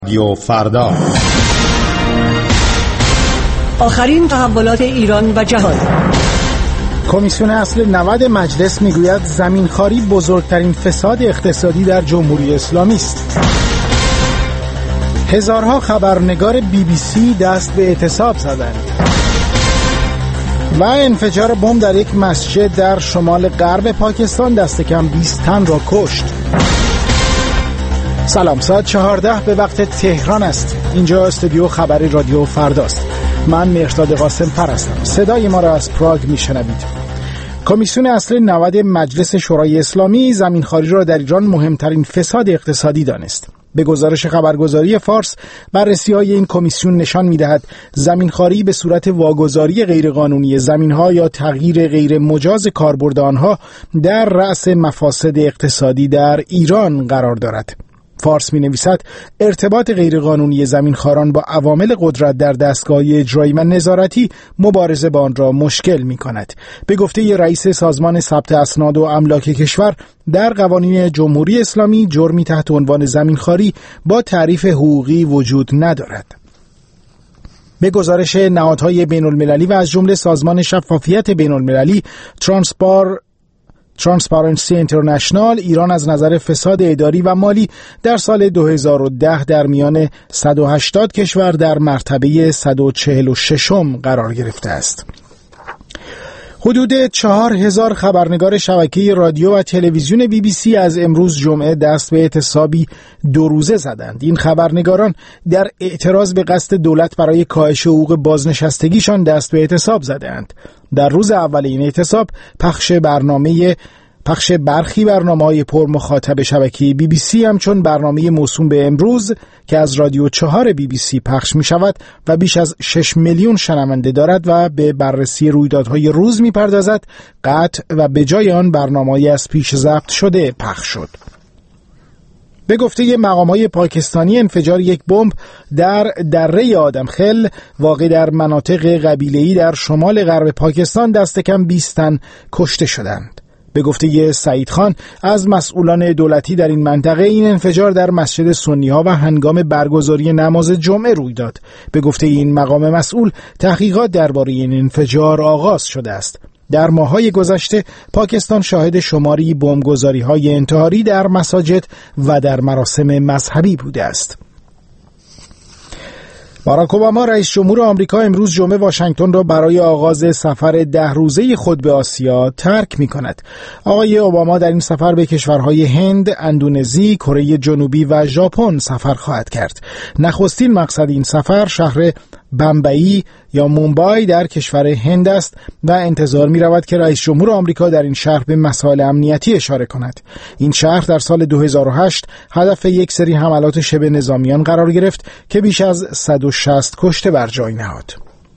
رادیو فردا، آخرین تحولات ایران و جهان. کمیسیون اصل 90 مجلس میگوید زمینخواری بزرگترین فساد اقتصادی در جمهوری اسلامی است. هزارها خبرنگار BBC دست به اعتصاب زدند. و انفجار بمب در یک مسجد در شمال غرب پاکستان دست کم 20 تن را کشت. سلام، ساعت 14 به وقت تهران است. اینجا استودیو خبری رادیو فرداست. من مهرداد قاسم فر هستم. صدای ما را از پراگ میشنوید. کمیسیون اصل 90 مجلس شورای اسلامی زمینخواری را در ایران مهمترین فساد اقتصادی دانست. به گزارش خبرگزاری فارس، بررسی‌های این کمیسیون نشان می‌دهد زمینخواری به صورت واگذاری غیرقانونی زمین‌ها یا تغییر غیر مجاز کاربرد آنها در رأس مفاسد اقتصادی در ایران قرار دارد. فارس می‌نویسد ارتباط غیرقانونی زمینخواران با عوامل قدرت در دستگاه اجرایی و نظارتی مبارزه با آن را مشکل می‌کند. به گفته رئیس سازمان ثبت اسناد و املاک کشور، در قوانین جمهوری اسلامی جرمی تحت عنوان زمینخواری با تعریف حقوقی وجود ندارد. به گزارش نهادهای بین‌المللی و از جمله سازمان شفافیت بین‌المللی ترانسپارنسی اینترنشنال، ایران از نظر فساد اداری و مالی در سال 2010 در میان 180 کشور در مرتبه 146م قرار گرفته است. حدود 4000 خبرنگار شبکه رادیو و تلویزیون BBC از امروز جمعه دست به اعتصابی 2 روزه زدند. این خبرنگاران در اعتراض به قصد دولت برای کاهش حقوق بازنشستگیشان دست به اعتصاب زدند. در روز اول این اعتصاب پخش برخی برنامه‌های پر مخاطب شبکه BBC همچون برنامه موسوم به امروز که از رادیو 4 BBC پخش می شود و بیش از 6 میلیون شنونده دارد و به بررسی رویدادهای روز می پردازد، قطع و به جای آن برنامه‌ای از پیش ضبط شده پخش شد. به گفته مقامات پاکستانی، انفجار یک بمب در دره آدمخیل واقع در مناطق قبیله‌ای در شمال غرب پاکستان دست کم 20 تن کشته شدند. به گفته سعید خان از مسئولان دولتی در این منطقه، این انفجار در مسجد سنی‌ها و هنگام برگزاری نماز جمعه روی داد. به گفته این مقام مسئول، تحقیقات درباره این انفجار آغاز شده است. در ماه‌های گذشته پاکستان شاهد شماری بمبگذاری‌های انتحاری در مساجد و در مراسم مذهبی بوده است. باراک اوباما رئیس جمهور آمریکا امروز جمعه واشنگتن را برای آغاز سفر 10 روزه خود به آسیا ترک می‌کند. آقای اوباما در این سفر به کشورهای هند، اندونزی، کره جنوبی و ژاپن سفر خواهد کرد. نخستین مقصد این سفر شهر بمبئی یا مومبای در کشور هند است و انتظار می رود که رئیس جمهور آمریکا در این شهر به مسائل امنیتی اشاره کند. این شهر در سال 2008 هدف یک سری حملات شبه نظامیان قرار گرفت که بیش از 160 کشته بر جای نهاد.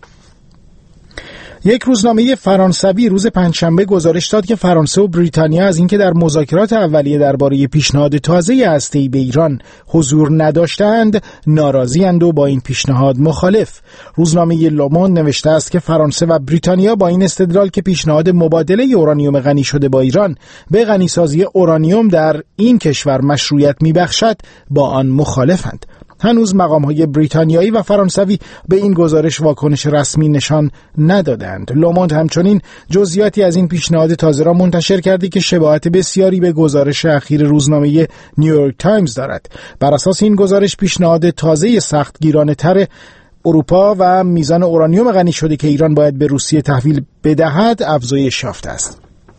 یک روزنامه فرانسوی روز پنجشنبه گزارش داد که فرانسه و بریتانیا از اینکه در مذاکرات اولیه درباره پیشنهاد تازه هسته‌ای به ایران حضور نداشتند ناراضی‌اند و با این پیشنهاد مخالف. روزنامه لوموند نوشته است که فرانسه و بریتانیا با این استدلال که پیشنهاد مبادله اورانیوم غنی شده با ایران به غنیسازی اورانیوم در این کشور مشروعیت می‌بخشد با آن مخالفند. هنوز مقام‌های بریتانیایی و فرانسوی به این گزارش واکنش رسمی نشان ندادند. لوموند همچنین جزئیاتی از این پیشنهاد تازه را منتشر کرده که شباهت بسیاری به گزارش اخیر روزنامه نیویورک تایمز دارد. بر اساس این گزارش پیشنهاد تازه سختگیرانه‌تر اروپا و میزان اورانیوم غنی شده که ایران باید به روسیه تحویل بدهد افزایش یافته است.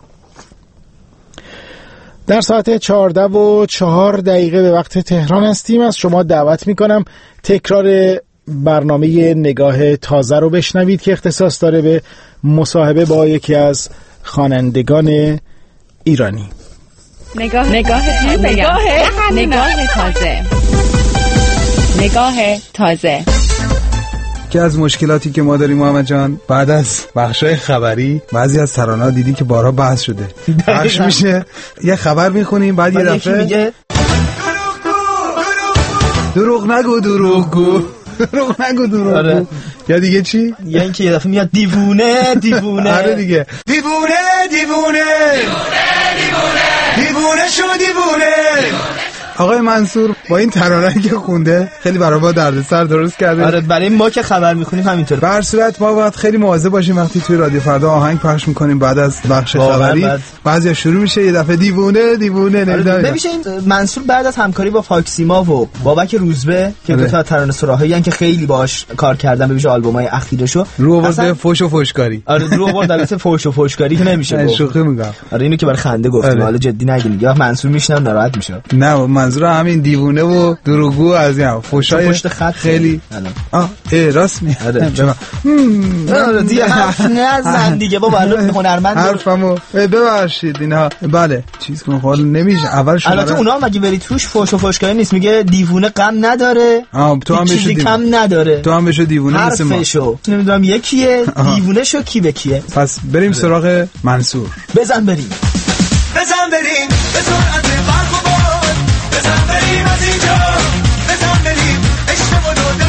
در ساعت 14:04 به وقت تهران هستیم. از شما دعوت میکنم تکرار برنامه نگاه تازه رو بشنوید که اختصاص داره به مصاحبه با یکی از خوانندگان ایرانی. نگاه تازه. که از مشکلاتی که ما داریم محمد جان، بعد از بخشای خبری بعضی از ترانه‌ها دیدی که بارها بحث شده، پخش میشه، یه خبر میخونیم بعد یه دفعه میگه دروغ نگو یا دیگه چی؟ یا اینکه یه دفعه میاد دیوونه آره دیگه دیوونه شو آقای منصور با این ترانه‌ای که خونده خیلی برای ما دردسر درست کرده. آره برای ما که خبر میخونیم همینطور. به هر صورت ما باید خیلی مواظب باشیم وقتی توی رادیو فردا آهنگ پخش میکنیم بعد از بخش خبری بعضیا شروع میشه یه دفعه دیوونه نمیدونم. ببینید منصور بعد از همکاری با فاکسیما و بابک روزبه که دو تا ترانه سراحی که خیلی باهاش کار کردن ببینید آلبومای اخیرشو رو آورد فوش و فوشکاری. آره رو آورد البته فوش و فوشکاری که نمیشه گفت. شوخی میگم. آره اینو که برای خنده گفتم حالا جدی نگیرید یا منصور میشنم ناراحت میشه. نه منظور همین دیوونه و دروغگو از این فوشای پشت خط خیلی راست می. آره دیگه حرف نزن دیگه بابا الان هنرمند حرفمو ببخشید اینا بله چیز کنم حالا نمیشه اول شما البته اونا مگه بری توش فوش و فوشکاری نیست میگه دیوونه غم نداره تو هم بشو کم نداره تو هم بشو دیوونه مثل ما حرفشو نمیدونم یکیه دیوونه شو کی به کیه. پس بریم سراغ منصور. بزن بریم به سرعت برق و باد بزن بریم از اینجا بزن بریم عشق و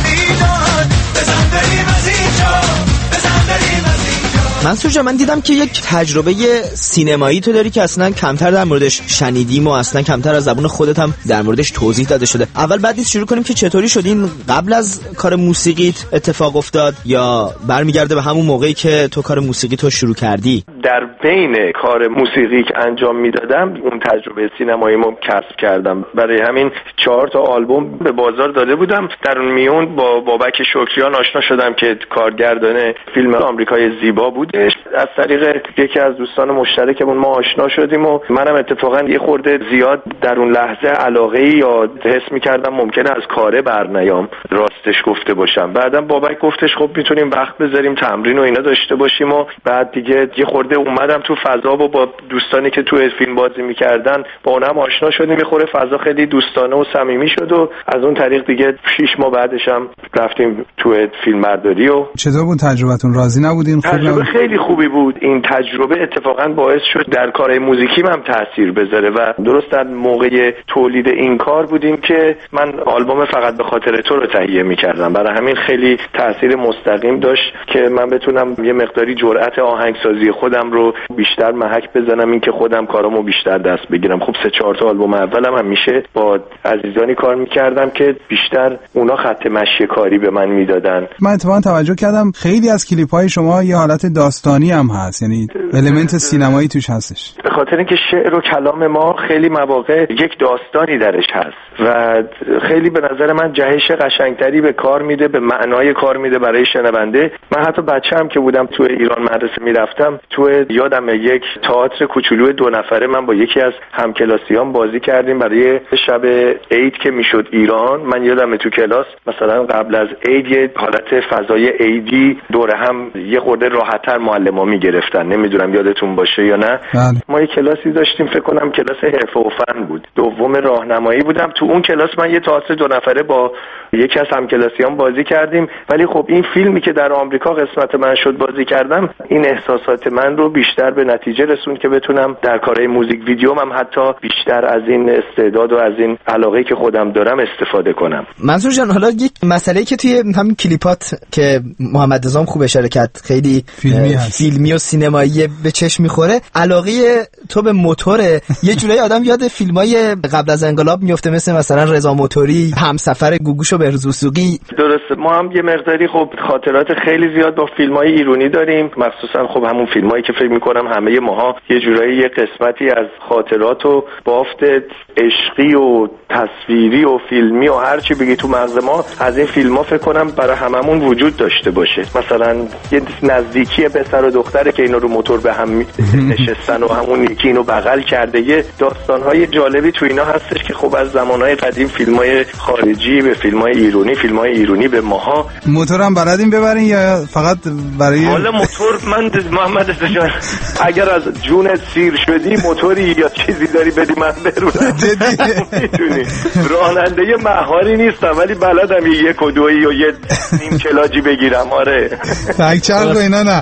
دمیداد بزن بریم از اینجا بزن بریم از اینجا. منصور جان من دیدم که یک تجربه سینمایی تو داری که اصلا کمتر در موردش شنیدیم و اصلا کمتر از زبون خودت هم در موردش توضیح داده شده. اول بعد نیست شروع کنیم که چطوری شدین قبل از کار موسیقیت اتفاق افتاد یا برمیگرده به همون موقعی که تو کار موسیقی تو شروع کردی؟ در بین کار موسیقی که انجام میدادم اون تجربه سینماییمو کسب کردم. برای همین 4 تا آلبوم به بازار داده بودم. در اون میون با بابک شکریان آشنا شدم که کارگردان فیلم آمریکای زیبا بودش. از طریق یکی از دوستان مشترکمون ما آشنا شدیم و منم اتفاقا یه خورده زیاد در اون لحظه علاقه‌ای یا حس می‌کردم ممکنه از کاره برنیام راستش گفته باشم. بعدم بابک گفتش خب میتونیم وقت بذاریم تمرین و اینا داشته باشیم و بعد دیگه یه خورده اومدم تو فضا و با دوستانی که تو فیلم بازی می‌کردن با اونم آشنا شدیم. یه خورده فضا خیلی دوستانه و صمیمی شد و از اون طریق دیگه 6 ماه بعدش هم رفتیم تو فیلمبرداری. و چطور بود تجربتون؟ راضی نبودین؟ تجربه خیلی خوبی بود. این تجربه اتفاقا باعث شد در کارهای موزیکیم هم تاثیر بذاره و درست در موقع تولید این کار بودیم که من آلبوم فقط به خاطر تو رو تهیه می‌کردم. برای همین خیلی تاثیر مستقیم داشت که من بتونم یه مقداری جرأت آهنگسازی خودم رو بیشتر محک بزنم، این که خودم کارامو بیشتر دست بگیرم. خب 3-4 تا آلبوم اولم هم میشه با عزیزانی کار می‌کردم که بیشتر اونا خط مشی کاری به من میدادن. من اتفاقا توجه کردم خیلی از کلیپ‌های شما یه حالت داستانی هم هست، یعنی المنت سینمایی توش هستش. به خاطر اینکه شعر و کلام ما خیلی مواقع یک داستانی درش هست و خیلی به نظر من جهش قشنگتری به کار میده، به معنای کار میده برای شنونده. من حتی بچه‌ام که بودم تو ایران مدرسه میرفتم، تو یادم یک تئاتر کوچولو 2 نفره من با یکی از همکلاسیام بازی کردیم برای شب عید که میشد ایران. من یادم تو کلاس مثلا قبل از عید یه حالت فضای عیدی دور هم یه خورده راحت‌تر معلم‌ها میگرفتن. نمیدونم یادتون باشه یا نه. ما یه کلاسی داشتیم، فکر کنم کلاس حرفه و فن بود، دوم راهنمایی بودم. تو اون کلاس من یه تئاتر 2 نفره با یکی از همکلاسیام بازی کردیم. ولی خب این فیلمی که در آمریکا قسمت من شد بازی کردم، این احساسات من رو بیشتر به نتیجه رسوند که بتونم در کارهای موزیک ویدیوم هم حتی بیشتر از این استعداد و از این علاقه‌ای که خودم دارم استفاده کنم. منصور جان حالا یک مسئله‌ای که توی همین کلیپات که محمد رضا خوب اشاره کرد خیلی فیلمی و سینمایی به چشم میخوره، علاقه تو به موتوره. یه جورایی آدم یاد فیلمای قبل از انقلاب میفته، مثلا رضا موتوری، همسفر گوگوش و بهروز وثوقی. درسته، ما هم یه مقداری خب خاطرات خیلی زیاد با فیلمای ایرانی داریم، مخصوصا خب همون فیلمایی که فکر میکنم همه ماها یه جورایی یه قسمتی از خاطرات و بافت عشقی و تصویری و فیلمی و هر چی بگی تو مغز ما از این فیلم‌ها فکر کنم برای هممون وجود داشته باشه. مثلا یه نزدیکی پسر و دختره که اینا رو موتور به هم نشستن و همون یکی اینو بغل کرده. یه داستان‌های جالبی تو اینا هستش که خب از زمان‌های قدیم فیلم‌های خارجی به فیلم‌های ایرانی به ماها. موتورم بلدین ببرین یا فقط برای حالا موتور من محمد جان اگر از جونت سیر شدی موتوری یا چیزی داری بدی من برونم. میتونی. راننده مهاری نیستم ولی بلدم 1 و 2 یا یه نیم کلاجی بگیرم. آره تک چرخ و اینا نه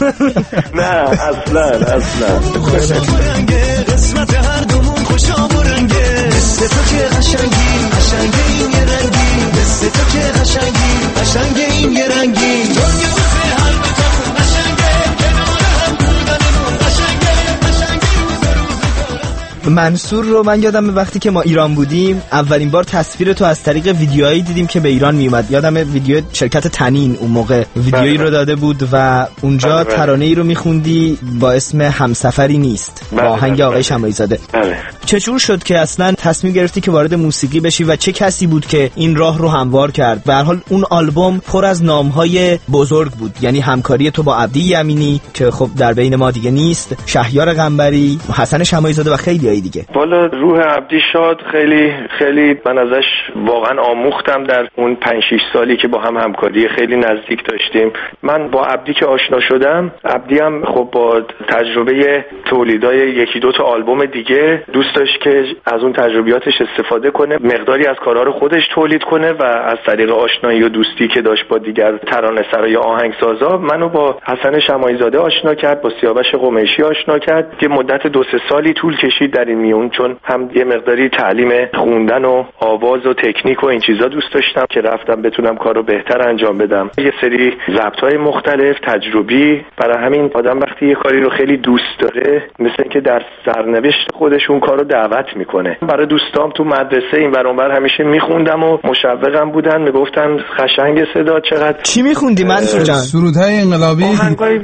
اصلا قسمت هر دومون خوشا و رنگه. مثل تو که قشنگه این یه رنگی، مثل تو که قشنگه این یه رنگی. دنیا واسه هر دوتامون قشنگه، کنار هم بودنمون قشنگه روز. منصور رو من یادم وقتی که ما ایران بودیم اولین بار تصویر تو از طریق ویدیوهایی دیدیم که به ایران میومد. یادم ویدیو شرکت تنین اون موقع ویدیویی رو داده بود و اونجا ترانه‌ای رو میخوندی با اسم همسفری نیست با آهنگ آقای شماعی زاده. چجور شد که اصلا تصمیم گرفتی که وارد موسیقی بشی و چه کسی بود که این راه رو هموار کرد؟ به هر حال اون آلبوم پر از نام‌های بزرگ بود، یعنی همکاری تو با عبدی یمینی که خب در بین ما دیگه نیست، شهریار قنبری، حسن شماعی زاده و خیلیای دیگه. والا روح عبدی شاد خیلی من ازش واقعا آموختم در اون 5-6 سالی که با هم همکاری خیلی نزدیک داشتیم. من با عبدی که آشنا شدم، عبدی هم خب با تجربه تولیدای 1-2 تا آلبوم دیگه دوست داشت که از اون تجربیاتش استفاده کنه، مقداری از کارا رو خودش تولید کنه و از طریق آشنایی و دوستی که داشت با دیگر ترانه‌سرا یا آهنگسازا منو با حسن شماعی زاده آشنا کرد، با سیاوش قمیشی آشنا کرد که مدت 2-3 سالی طول کشید در این میون، چون هم یه مقداری تعلیم خوندن و آواز و تکنیک و این چیزا دوست داشتم که رفتم بتونم کارو بهتر انجام بدم. یه سری ضبط‌های مختلف تجربی، برای همین آدم وقتی یه کاری رو خیلی دوست داره مثل اینکه در سرنوشت خودش اون کارو دعوت میکنه. برای دوستام تو مدرسه این ور اون ور همیشه میخوندم و مشوقم بودن، میگفتن قشنگ صدا چقدر. چی میخوندی منصور جان؟ سرودهای انقلابی؟ آهنگای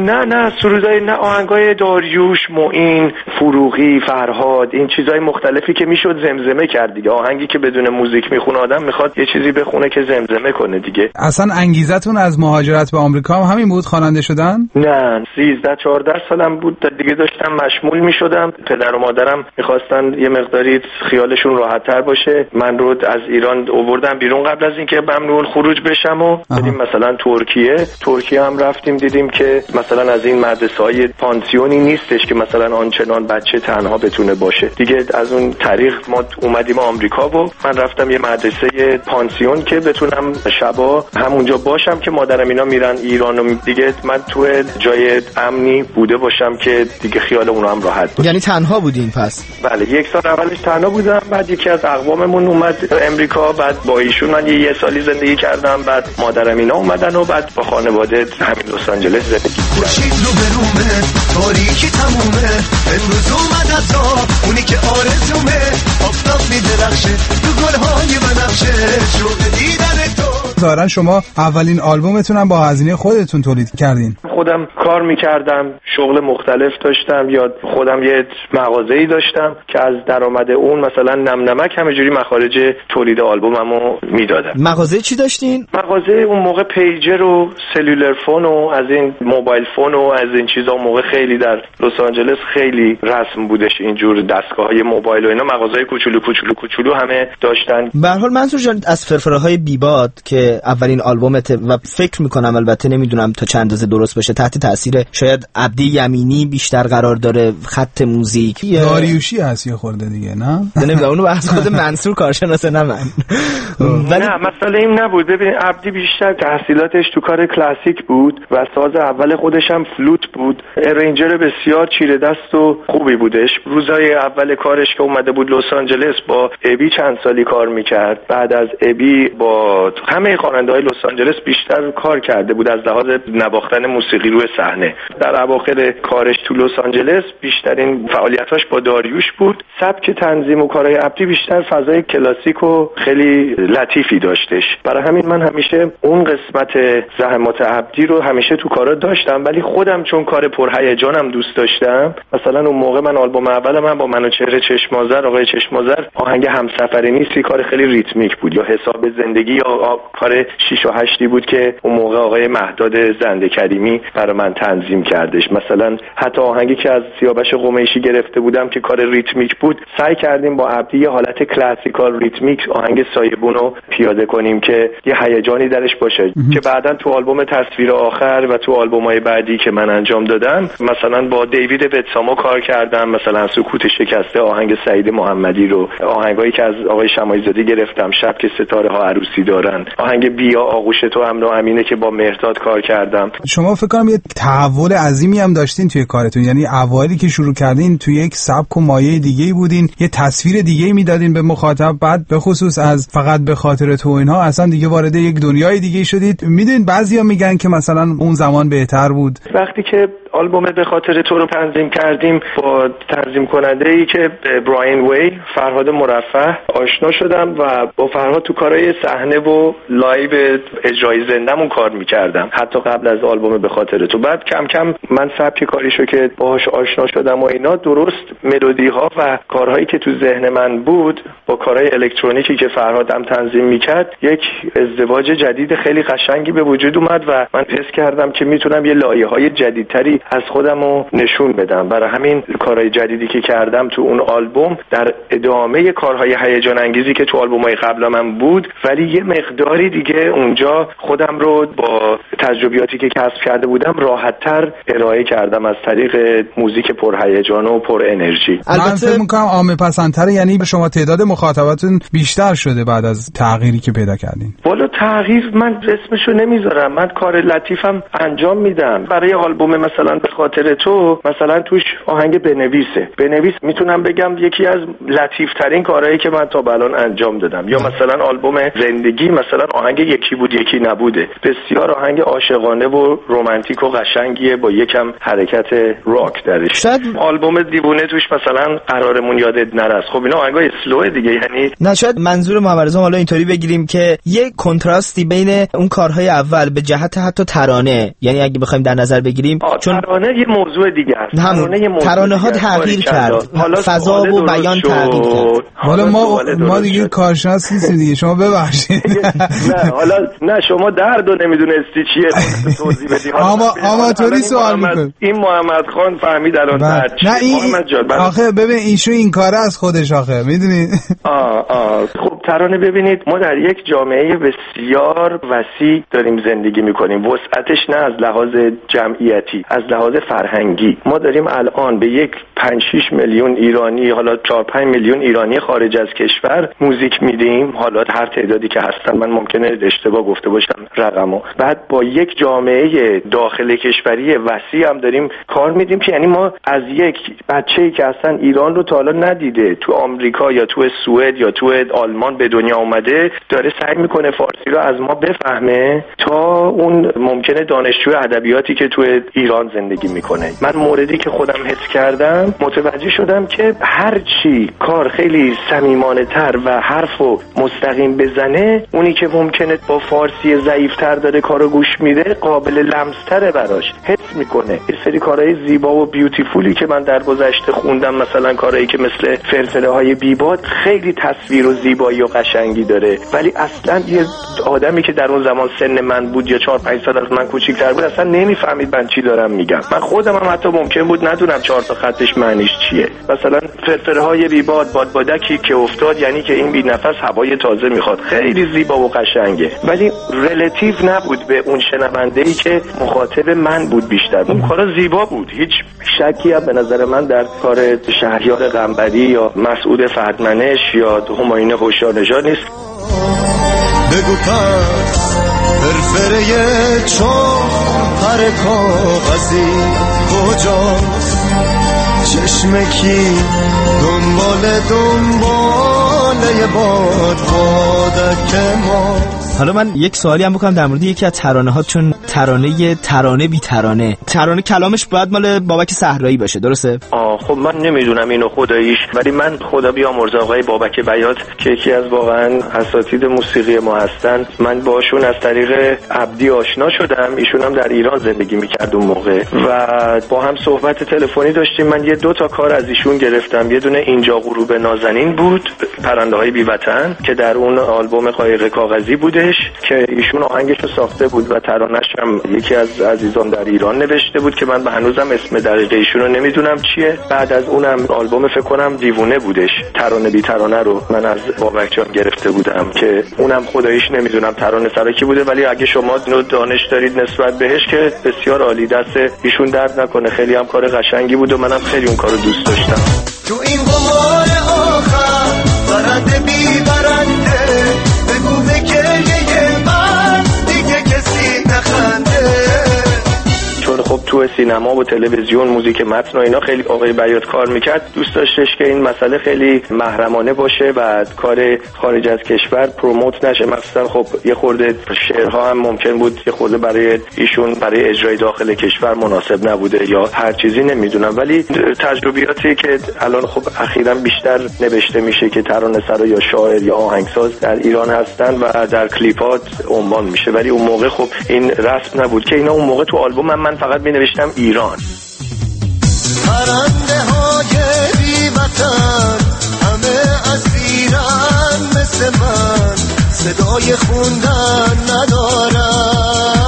نه سرودهای، نه آهنگای داریوش، معین، فروغی، فرهاد، این چیزای مختلفی که میشد زمزمه کرد دیگه. آهنگی که بدون موزیک میخونه آدم میخواد یه چیزی بخونه که زمزمه کنه دیگه. اصلا انگیزتون از مهاجرت به آمریکا هم همین بود، خواننده شدن؟ نه 13-14 سالم بود دیگه، داشتم مشمول میشدم. پدر و مادرم میخواستن یه مقداری خیالشون راحت تر باشه. من رو از ایران آوردم بیرون قبل از اینکه ممنوع خروج بشم و بریم مثلا ترکیه هم رفتیم، دیدیم که مثلا از این مدرسه‌های پانسیونی نیستش که مثلا آنچنان بچه تنها بتونه باشه دیگه. از اون طریق ما اومدیم آمریکا و من رفتم یه مدرسه پانسیون که بتونم شبا همونجا باشم که مادرم اینا میرن ایران و دیگه من تو جای امنی بوده باشم که دیگه خیال اونا هم راحت باشه. یعنی تنها بودین پس؟ بله 1 سال اولش تنها بودم، بعد یکی از اقواممون اومد امریکا، بعد با ایشون من یه سالی زندگی کردم، بعد مادرم اینا اومدن و بعد با خانواده همین لس آنجلس زندگی کردم. خورشید رو برومه تاریکی تمومه، امروز اومد عطا اونی که آرزومه، آفتاب میدرخشه تو گلهای بنفشه، شوق دیدن تو. ظاهرا شما اولین آلبومتون هم با هزینه خودتون تولید کردین. خودم کار میکردم، شغل مختلف داشتم، یا خودم یه مغازه‌ای داشتم که از درآمد اون مثلا نمنمک همینجوری مخارج تولید آلبوممو میدادم. مغازه چی داشتین؟ مغازه اون موقع پیجر و سلولر فون و از این موبایل فون و از این چیزا اون موقع خیلی در لس آنجلس خیلی رسم بودش، اینجور دستگاه‌های موبایل و اینا مغازه‌های کوچولو همه داشتن. به هر حال منصور جان از فرفره‌های بیباد که اولین آلبومت و فکر میکنم البته نمیدونم تا چند اندازه درست باشه تحت تاثیر شاید عبدی یمینی بیشتر قرار داره، خط موزیک داریوشی هست یه خورده دیگه، نه نمیدونم اونو بحث خود منصور کارشناسه نه من. ولی نه مسئله این نبود. ببین عبدی بیشتر تحصیلاتش تو کار کلاسیک بود و ساز اول خودش هم فلوت بود، ارنجر بسیار چیره دست و خوبی بودش. روزای اول کارش که اومده بود لس آنجلس با ابی چند سالی کار میکرد، بعد از ابی با همه خواننده‌های لس آنجلس بیشتر کار کرده بود از لحاظ نواختن موسیقی روی صحنه. در اواخر کارش تو لس آنجلس بیشترین فعالیتاش با داریوش بود. سبک تنظیم و کارهای عبدی بیشتر فضای کلاسیک و خیلی لطیفی داشتش. برای همین من همیشه اون قسمت زحمات عبدی رو همیشه تو کارا داشتم، ولی خودم چون کار پرهیجانم دوست داشتم، مثلا اون موقع من آلبوم اول من با من و چهره چشم‌آذر آقای چشم‌آذر آهنگ همسفری نیستی کار خیلی ریتمیک بود، یا حساب زندگی یا کار 6 و 8 بود که اون موقع آقای مهداد زنده کریمی برای من تنظیم کردش. مثلا حتی آهنگی که از سیاوش قمیشی گرفته بودم که کار ریتمیک بود، سعی کردیم با عبدی یه حالت کلاسیکال ریتمیک آهنگ سایبون رو پیاده کنیم که یه هیجانی درش باشه که بعداً تو آلبوم تصویر آخر و تو آلبوم‌های بعدی که من انجام دادم مثلا با دیوید بتسامو کار کردم، مثلا سکوت شکسته آهنگ سعید محمدی رو، آهنگایی که از آقای شماعی زاده گرفتم، شب که ستاره ها عروسی دارن، آهنگ بیا آغوش تو امن و امینه که با مهرداد کار کردم. شما فکر کنم یه تحول عظیمی هم داشتین توی کارتون، یعنی اوایلی که شروع کردین توی یک سبک و مایه دیگه‌ای بودین، یه تصویر دیگه‌ای میدادین به مخاطب، بعد به خصوص از فقط به خاطر تو اینها اصلا دیگه وارد یک دنیای دیگه شدید. میدونین بعضیا میگن که مثلا اون زمان بهتر بود. وقتی که آلبوم به خاطر تو رو تنظیم کردیم با تنظیم کننده ای که براین وی، فرهاد مرفه آشنا شدم و با فرهاد تو کارهای صحنه و لایو اجرای زنده‌مون کار می‌کردم حتی قبل از آلبوم به خاطر تو. بعد کم کم من سبک کاریشو که باهاش آشنا شدم و اینا، درست ملودی‌ها و کارهایی که تو ذهن من بود با کارهای الکترونیکی که فرهادم تنظیم می‌کرد، یک ازدواج جدید خیلی قشنگی به وجود اومد و من حس کردم که میتونم یه لایه‌های جدیدتری از خودمو نشون بدم. برای همین کارهای جدیدی که کردم تو اون آلبوم در ادامه کارهای هیجان انگیزی که تو آلبوم‌های قبل من بود، ولی یه مقداری دیگه اونجا خودم رو با تجربیاتی که کسب کرده بودم راحت‌تر ارائه کردم از طریق موزیک پرهیجان و پر انرژی. من فکر می‌کنم عامه پسندتره، یعنی به شما تعداد مخاطباتون بیشتر شده بعد از تغییری که پیدا کردین. والا تغییر من اسمشو نمیذارم، من کار لطیفم انجام میدم. برای آلبوم مثلا به خاطر تو مثلا توش آهنگ بنویس میتونم بگم یکی از لطیفترین کارهایی که من تا الان انجام دادم. یا مثلا آلبوم زندگی مثلا آهنگ یکی بود یکی نبوده، بسیار آهنگ عاشقانه و رمانتیک و قشنگیه با یکم حرکت راک درش. آلبوم دیوونه توش مثلا قرارمون یادت نره. خب اینا آهنگای اسلوه دیگه، یعنی نه شاید منظور محمد رضا حالا اینطوری بگیریم که یه کنتراستی بین اون کارهای اول به جهت حتی ترانه، یعنی اگه بخوایم در نظر بگیریم چون ترانه یه موضوع دیگه است، ترانه ها تغییر کرد، فضا و بیان تغییر کرد. حالا ما دیگه کارشناس نیستیم دیگه، شما ببخشید. نه شما دردو نمیدونستی چیه توضیح بدی. آماتوری سوال میکنم. این محمد خان فهمید الان درد چیه. محمد جان آخه ببین ایشون این کاره از خودش آخه میدونی. خب ترانه ببینید ما در یک جامعه بسیار وسیع داریم زندگی میکنیم، وسعتش نه از لحاظ جمعیتی، از لحاظ فرهنگی. ما داریم الان به یک 5-6 میلیون ایرانی، حالا 4-5 میلیون ایرانی خارج از کشور موزیک میدیم، حالا هر تعدادی که هستن، من ممکنه اشتباه گفته باشم رقمو. بعد با یک جامعه داخل کشوری وسیع هم داریم کار میدیم که یعنی ما از یک بچه‌ای که اصلا ایران رو تا حالا ندیده، تو آمریکا یا تو سوئد یا تو آلمان به دنیا اومده، داره سعی میکنه فارسی رو از ما بفهمه تا اون ممکنه دانشجو ادبیاتی که تو ایران زندگی میکنه. من موردی که خودم حس کردم، متوجه شدم که هر چی کار خیلی صمیمانه تر و حرفو مستقیم بزنه، اونی که ممکنه با فارسی ضعیفتر داره کارو گوش میده قابل لمس‌تره براش، حس میکنه. یه سری کارهای زیبا و بیوتیفولی که من در گذشته خوندم، مثلا کارهایی که مثل فرفره های بیباد خیلی تصویر و زیبایی و قشنگی داره، ولی اصلا یه آدمی که در اون زمان سن من بود یا 4-5 سال از من کوچیک‌تر بود اصلا نمیفهمید من چی دارم میگم. من خودم هم حتی ممکن بود ندونم 4 تا خطش معنیش چیه. مثلا فرفره های بیباد، بادبادکی که افتاد، یعنی که این بی نفس هوای تازه میخواد، خیلی زیبا و قشنگه، ولی ریلیتیو نبود به اون شنونده‌ای که مخاطب من بود بیشتر. اون کارا زیبا بود، هیچ شکی هم به نظر من در کار شهریار قنبری یا مسعود فردمنش یا همایون هوشیارنژاد نیست. بگو پس فرفره چون پر کاغذی کجاست؟ چشم کی دنباله بادک ما. حالا من یک سوالی هم بکنم در مورد یکی از ترانه ها، چون ترانه بی ترانه کلامش باید مال بابک صحرایی باشه، درسته؟ خب من نمیدونم اینو خداییش، ولی من خدا بیامرزه آقای بابک بیات که یکی از واقعا اساتید موسیقی ما هستن، من باشون از طریق عبدی آشنا شدم. ایشون هم در ایران زندگی میکرد اون موقع و با هم صحبت تلفنی داشتیم. من 2 تا کار از ایشون گرفتم. یه دونه اینجا غروب نازنین بود، پرنده‌های بی وطن، که در اون آلبوم قایق کاغذی بودش که ایشون آهنگش رو ساخته بود و ترانه‌اش هم یکی از عزیزان در ایران نوشته بود که من به هنوزم اسم دقیق ایشون رو نمیدونم چیه. بعد از اونم آلبوم فکر کنم دیوونه بودش، ترانه بی ترانه رو من از بابک جان گرفته بودم که اونم خداییش نمیدونم ترانه سر کی بوده، ولی اگه شما دانش دارید نسبت بهش که بسیار عالی، دست ایشون درد نکنه. خیلی هم کار قشنگی بود و منم خیلی اون کارو دوست داشتم. تو این قمار آخر برنده بی برنده، بگو به گریه من دیگه کسی نخنده. چون خب تو سینما و تلویزیون، موزیک متن و اینا خیلی آقای بیات کار میکرد، دوست داشتش که این مسئله خیلی محرمانه باشه و کار خارج از کشور پروموت نشه. مثلا خب یه خورده شعرها هم ممکن بود یه خورده برای ایشون برای اجرای داخل کشور مناسب نبوده یا هر چیزی نمیدونم، ولی تجربیاتی که الان خب اخیراً بیشتر نوشته میشه که ترانه‌سرا یا شاعر یا آهنگساز در ایران هستن و در کلیپات عنوان میشه، ولی اون موقع خب این رسم نبود که اینا اون موقع تو آلبوم من فقط مینوشتم ایران. پرنده های بی وطن همه از ایران مثل من صدای خوندن ندارن.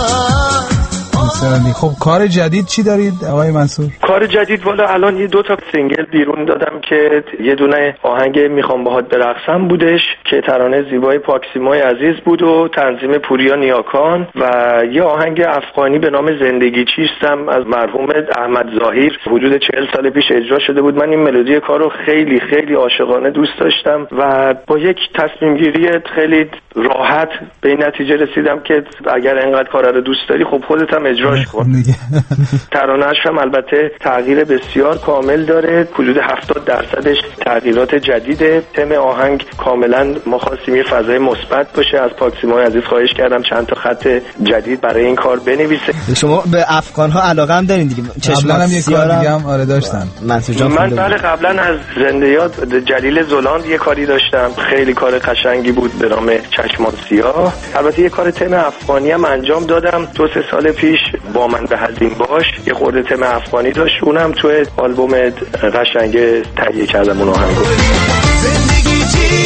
خب کار جدید چی دارید آقای منصور؟ کار جدید والا الان یه 2 تا سینگل بیرون دادم که یه دونه آهنگ میخوام باهات برقصم بودش که ترانه زیبای پاکسیمای عزیز بود و تنظیم پوریا نیاکان، و یه آهنگ افغانی به نام زندگی چیستم از مرحوم احمد ظاهر حدود 40 سال پیش اجرا شده بود. من این ملودی کارو خیلی خیلی عاشقانه دوست داشتم و با یک تصمیم گیری خیلی راحت به این نتیجه رسیدم که اگر اینقدر کار رو دوست داری خب خودت هم اجراش کن. ترانه‌اش هم البته تغییر بسیار کامل داره، حدود 70% تغییرات جدیده. تم آهنگ کاملا ما خواستیم یه فضای مثبت باشه. از پاکسیمای عزیز خواهش کردم چند تا خط جدید برای این کار بنویسه. شما به افغان‌ها علاقه هم دارین دیگه؟ قبلا هم یه کار دیگه هم آره داشتن. من بله قبلا از زنده یاد جلیل زلاند یه کاری داشتم، خیلی کار قشنگی بود به نام چشمان سیاه. البته یه کار تم افغانی هم انجام دادم 2-3 سال پیش با من به هزین باش، یه خورده تم افغانی داشت، اونم توی آلبوم قشنگ تهیه کردم اون آهنگو. زندگی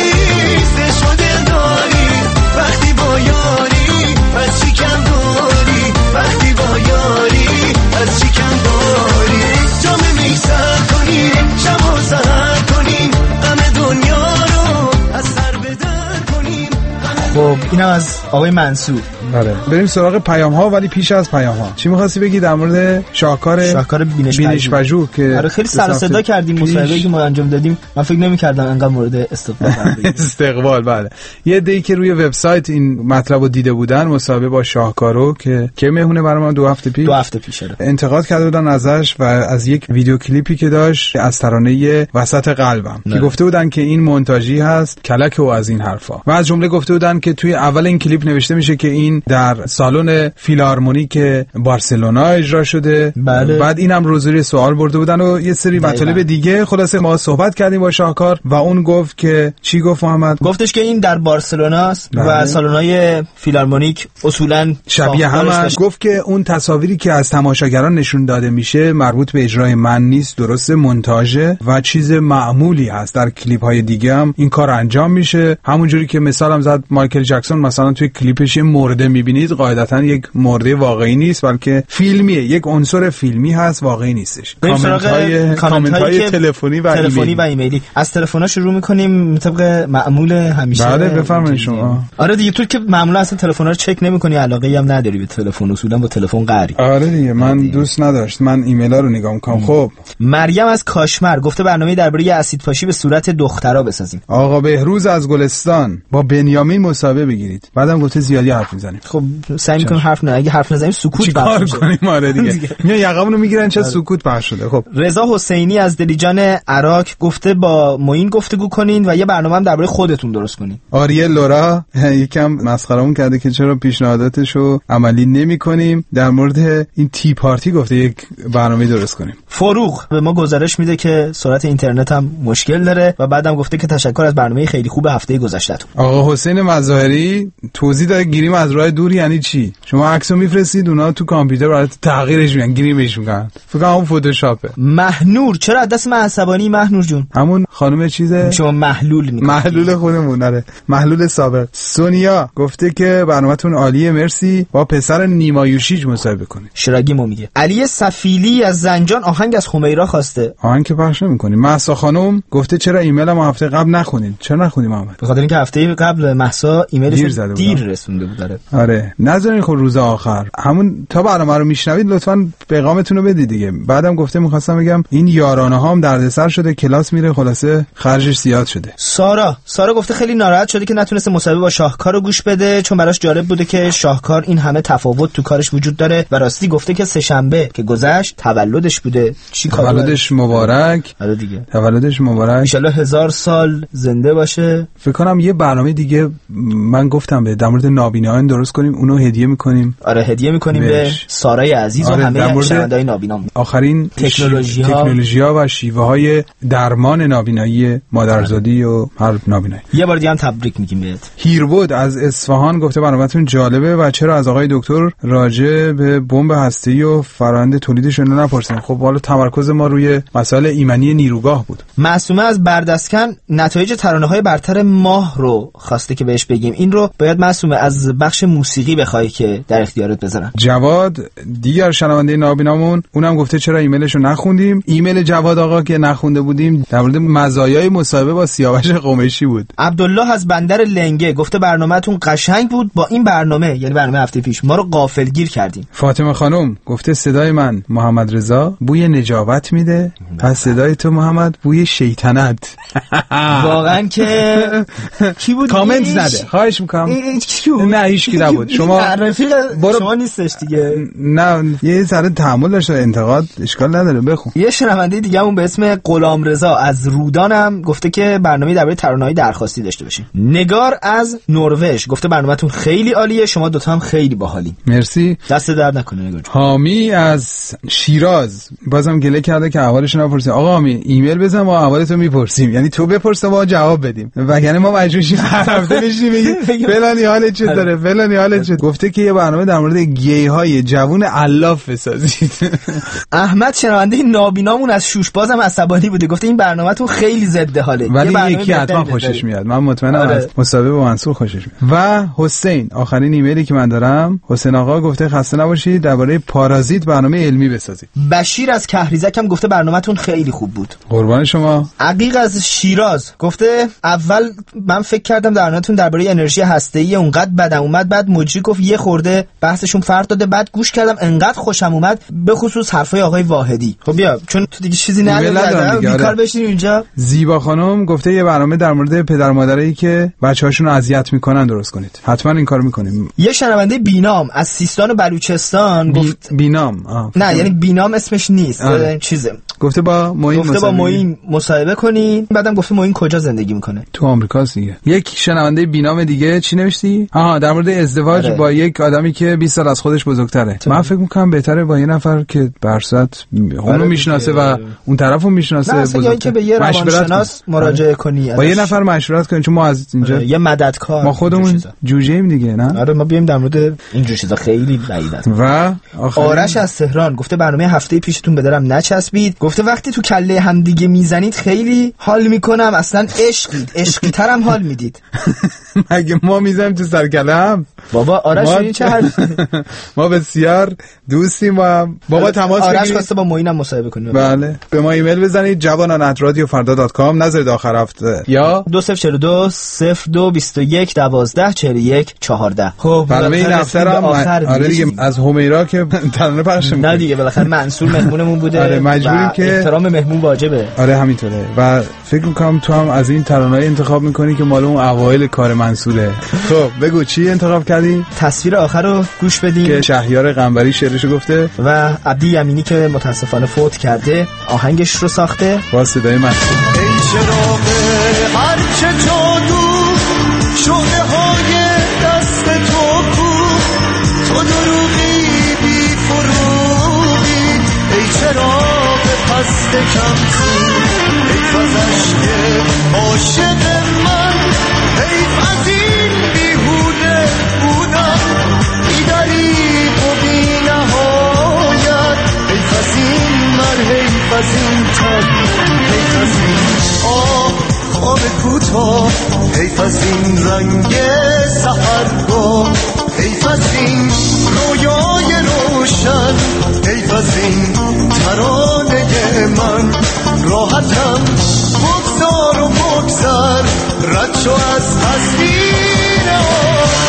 چیست شده داری وقتی با یاری از چی کم داری، وقتی با یاری از چی کم داری، جام میکسر کنیم شب و سهر کنیم همه دنیا رو از سر بدر کنیم. خب اینم از آقای منصور. بله بریم سراغ پیام ها، ولی پیش از پیام ها چی می‌خواستی بگی در مورد شاهکار بینش پژوه که آره خیلی سر صدا کردیم مصاحبه‌ای که ما انجام دادیم، من فکر نمی‌کردم انقدر مورد استقبال بله. یه دی که روی وبسایت این مطلب رو دیده بودن، مصاحبه با شاهکارو که مهمونه برای ما 2 هفته پیش انتقاد کرده بودن ازش و از یک ویدیو کلیپی که داشت از ترانه وسط قلبم که گفته بودن که این مونتاژی هست کلک و از این حرفا، و از جمله گفته بودن که توی اول این کلیپ نوشته میشه که این در سالن فیلارمونیک بارسلونا اجرا شده. بله. بعد اینم روزی سوال برده بودن و یه سری مطالب دیگه. خلاصه ما صحبت کردیم با شاهکار و اون گفت که چی گفت محمد؟ گفتش که این در بارسلوناست و سالن‌های فیلارمونیک اصولاً شبیه هم. گفت که اون تصاویری که از تماشاگران نشون داده میشه مربوط به اجرای من نیست، درسته مونتاژه و چیز معمولی هست. در کلیپ‌های دیگه هم این کار انجام میشه، همونجوری که مثالم زد مایکل جکسون مثلا توی کلیپش مرده میبینید قاعدتا یک مرده واقعی نیست بلکه فیلمیه، یک عنصر فیلمی هست، واقعی نیستش. کامنت های تلفنی و ایمیلی. از تلفن‌ها شروع می‌کنیم طبق معمول همیشه. بله بفرمایید شما. آره دیگه تو که معمولا اصلا تلفن‌ها رو چک نمی‌کنی، علاقه‌ای هم نداری به تلفن، اصولا با تلفن قری. آره دیگه من دوست نداشت، من ایمیل‌ها رو نگاه می‌کنم. خب مریم از کاشمر گفته برنامه درباره اسیدپاشی به صورت دخترا بسازیم. آقا بهروز از گلستان با بنیامین مصاحبه بگیرید. بعدم گفته زیادی حرف می‌زنیم. خب سعی می‌کنیم حرف نه، اگه حرف نزنیم سکوت کار کنیم. آره دیگه میان یقمونو میگیرن چه سکوت پخش شده. خب رضا حسینی از دلیجان عراق گفته با معین گفتگو کنین و یه برنامه هم درباره خودتون درست کنین. آریل لورا یکم مسخرهمون کرده که چرا پیشنهاداتشو عملی نمی‌کنیم. در مورد این تی پارتی گفته یک برنامه درست کنیم. فروغ به ما گزارش میده که سرعت اینترنت هم مشکل داره و بعدم گفته که تشکر از برنامه خیلی خوب هفته گذشته‌تون. آقا حسین مظاهری توضیح داد گیریم از راه دور یعنی چی؟ شما عکسو میفرستید اونا تو کامپیوتر برات تغییرش میدن، گریمش میکنن. فکر کنم اون فتوشاپه. مهنور چرا از دست من عصبانی مهنور جون؟ همون خانم چیزه شما محلول میکنید. محلول خودمون آره. محلول سابق. سونیا گفته که برنامه‌تون عالیه مرسی، با پسر نیمایوشیج مصاحبه کنید. شراگیمو میگه. علی صفیلی از زنجان آهنگ از خمیرا خواسته. آهنگ که پخش نمی‌کنیم. مهسا خانم گفته چرا ایمیلمو هفته قبل نخونید؟ چرا نخونیم محمد؟ به خاطر اینکه هفته قبل مهسا ایمیلش دیر زده بود، دیر رسونده بود. آره نذارین خب روز آخر همون تا برنامه رو میشنوید لطفاً پیغامتون رو بدید دیگه. بعدم گفته می‌خواستم بگم این یارانه هام دردسر شده، کلاس میره خلاصه خرجش زیاد شده. سارا گفته خیلی ناراحت شده که نتونسته مصاحبه با شاهکار رو گوش بده، چون براش جالب بوده که شاهکار این همه تفاوت تو کارش وجود داره و راستی گفته که سه‌شنبه که گذشت تولدش بوده. تولدش مبارک. آره دیگه تولدش مبارک، ان شاءالله 1000 سال زنده باشه. فکر کنم یه برنامه دیگه من گفتم به در مورد نابینایان درست کنیم، اونو هدیه میکنیم. آره هدیه میکنیم به سارای عزیز و همه شنونده‌های نابینا. آخرین تکنولوژی‌ها و شیوه‌های درمان نابینایی مادرزادی و هر نابینایی. یه بار دیگه هم تبریک میگیم بهت. هیربود از اصفهان گفته برنامه‌تون جالبه و چرا از آقای دکتر راجع به بمب هسته‌ای و فرآیند تولیدش نپرسین. خب حالا تمرکز ما روی مسائل ایمنی نیروگاه بود. معصومه از بردسکن نتایج ترانه‌های برتر ماه رو خواسته که بهش بگیم. این رو باید معصومه از بخش موسیقی بخوای که در اختیارت بذارن. جواد دیگر شنونده نابینامون اونم گفته چرا ایمیلش رو نخوندیم. ایمیل جواد آقا که نخونده بودیم در مورد مزایای مصاحبه با سیاوش قمیشی بود. عبدالله از بندر لنگه گفته برنامه‌تون قشنگ بود، با این برنامه یعنی برنامه هفته پیش ما رو غافلگیر کردیم. فاطمه خانم گفته صدای من محمد رضا بوی نجابت میده، پس صدای تو محمد بوی شیطنت. واقعا که کی بود؟ کامنت نده خواهش میکنم. نه هیچکی نبود. شما شما نیستش دیگه. نه یه ذره تحمل داشته، انتقاد اشکال نداره بخون. یه شنونده دیگه همون به اسم غلام رضا از رودانم گفته که برنامه درباره ترانه‌های درخواستی داشته باشیم. نگار از نروژ گفته برنامه‌تون خیلی عالیه، شما دوتا هم خیلی باحالی. مرسی، دست درد نکنه نگار. حامی از شیراز بازم گله کرده که احوالش رو نپرسیم. آقا حامی ایمیل بزن ما احوالتو میپرسیم، یعنی تو بپرس ما جواب بدیم، وگرنه ما مجبور شیم هر هفته بشیم بگیم فلانی حالت چطوره فلانی حالت چطوره. گفته که یه برنامه در مورد گی های جوون الاف بسازید. احمد شنونده نابینامون از شوش بازم عصبانی بوده، گفته این برنامه‌تون خیلی ضد حاله، ولی یکی حتما خوشش میاد. من مطمئنم از مصاحبه با منصور خوشش میاد. و حسین آخرین ایمیلی که من دارم، حسین آقا گفته خسته نباشید درباره پارازیت برنامه علمی بسازید. بشیر از کهریزک هم گفته برنامه‌تون خیلی خوب بود. قربان شما. عقیق از شیراز گفته اول من فکر کردم درناتون درباره انرژی هسته‌ای اونقدر بدم اومد، بعد مجری گفت یه خورده بحثشون فرق داده، بعد گوش کردم انقدر خوشم اومد، به خصوص حرفای آقای واحدی. خب بیا چون تو دیگه چیزی نداری بیکار بشین اینجا. زیبا خانم گفته یه برنامه در مورد پدر مادرایی که بچه‌هاشون رو اذیت میکنن درست کنید. حتما این کارو میکنیم. یه شنونده بینام از سیستان و بلوچستان گفت بینام نه یعنی بینام اسمش نیست چیزه، گفته با معین مصاحبه کنین. بعدم گفته معین کجا زندگی میکنه؟ تو آمریکاست دیگه. یک شنونده بینام دیگه چی نوشتی؟ در مورد ازدواج با یک آدمی که 20 سال از خودش بزرگتره. من فکر میکنم بهتره با یه نفر که برصد اونو میشناسه و اون طرفو میشناسه بزرگتره که به یه روانشناس مراجعه کنی، با یه نفر مشورت کنی، چون ما از اینجا یه مددکار ما خودمون جوجه‌ایم دیگه. نه آره ما بیایم در مورد اینجور چیزا خیلی بعیده. و آرش از تهران گفته برنامه هفته پیشتون به درم نچسبید، گفته وقتی تو کله هم دیگه میزنید خیلی حال میکنم، اصلا عشقی ترم حال میدید. مگه ما میزنیم تو سر کلم؟ بابا آرش این چه حرف؟ ما بسیار دوستیم و بابا تماس بگیرید. آرش خواسته با معینم مصاحبه کنیم. بله به ما ایمیل بزنید jabanan@radiofarda.com نذارید آخر هفته یا 2042 02 21 12 41 14. خب برنامه این هفته هم آره دیگه از همیرا که ترانه پخش می‌کنه. نه دیگه بالاخره منصور مهمونمون بوده. آره مجبوریم که احترام مهمون واجبه. آره همینطوره و فکر می‌کنم تو هم از این ترانه‌های انتخاب می‌کنی که مال اون اوایل کار منصوره. خب بگو چی انتخاب کردی؟ تصویر آخر رو گوش بدیم که شهریار قنبری شعرشو گفته و عبدی یمینی که متاسفانه فوت کرده آهنگش رو ساخته با صدای منصور. ای چراغ هر چه جادو شعله های دست تو کو، تو دروغی بی فروغی، ای چراغ پست کمسی، ای اشک عاشق من، حیف از این بیهوده بودم، بیداری و بی نهایت، حیف از این من، حیف از این تن، حیف از این خواب کوتاه، حیف از این رنگ سحرگاه، حیف از این رویای روشن، حیف از این ترانه من، راحتم بگذار و بگذر، رد شو از تصویر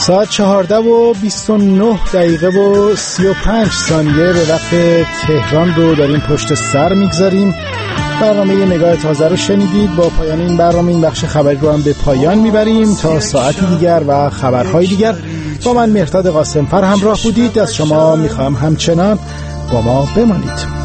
ساعت 14:29:35 به وقت تهران رو داریم پشت سر میگذاریم. برنامه نگاه تازه رو شنیدید. با پایان این برنامه این بخش خبری رو هم به پایان میبریم تا ساعتی دیگر و خبرهای دیگر. با من مهرداد قاسمفر همراه بودید. از شما میخوام همچنان با ما بمانید.